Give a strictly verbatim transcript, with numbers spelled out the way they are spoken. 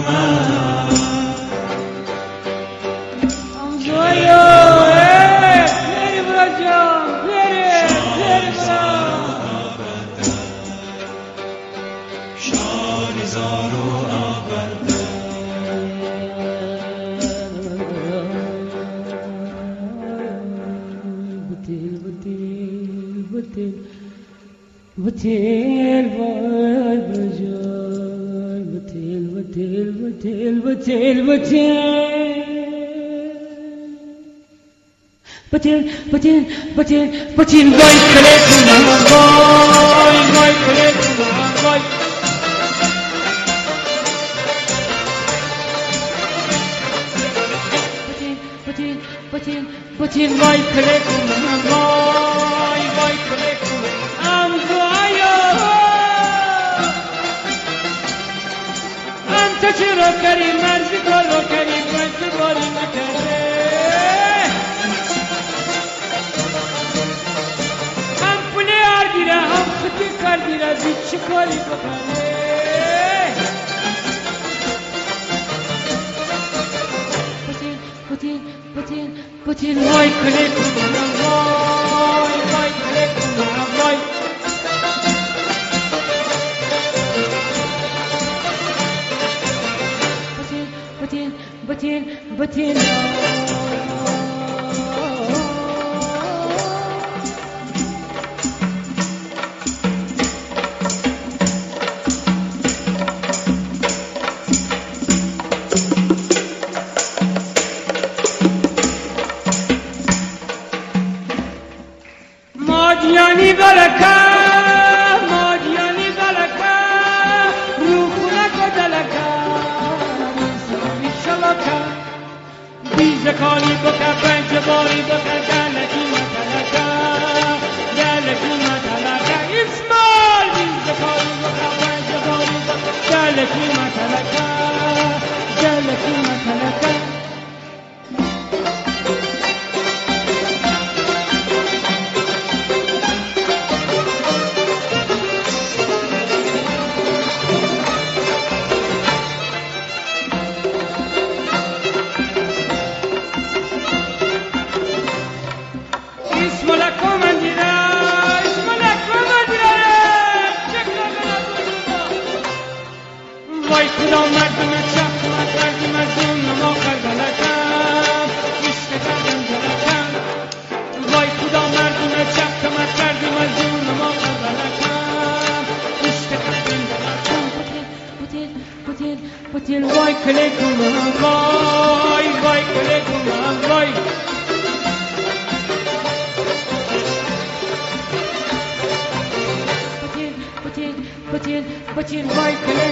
بتيل باي برجاي بتيل بتيل بتيل بتيل بتيل بتيل بتيل بتيل باي كليكم باي باي كليكم باي بتيل بتيل بتيل باي كليكم باي باي كليكم ام انت چرا کریم مرزی کارو کریم باید باری نکرده هم پولی آردیره هم خطی کردیره بید چی کاری بکنه بطین بطین بطین وای کلی کنم وای وای کلی کنم وای بطين بطين مادیانی بلکه مادیانی بلکه روخونه کدلکه بیزکانی بکر پنج باری بکر گلکی متلکه گلکی متلکه اسمال بیزکانی بکر پنج باری بکر گلکی متلکه گلکی متلکه وای خدا مردم چپ مردم مردم ما کردلکم عشق کردم دلکم وای خدا مردم چپ مردم مردم ما کردلکم عشق کردم دلکم بطیل بطیل بطیل وای کلی کنم وای وای کلی کنم وای بطیل بطیل بطیل بطیل وای کلی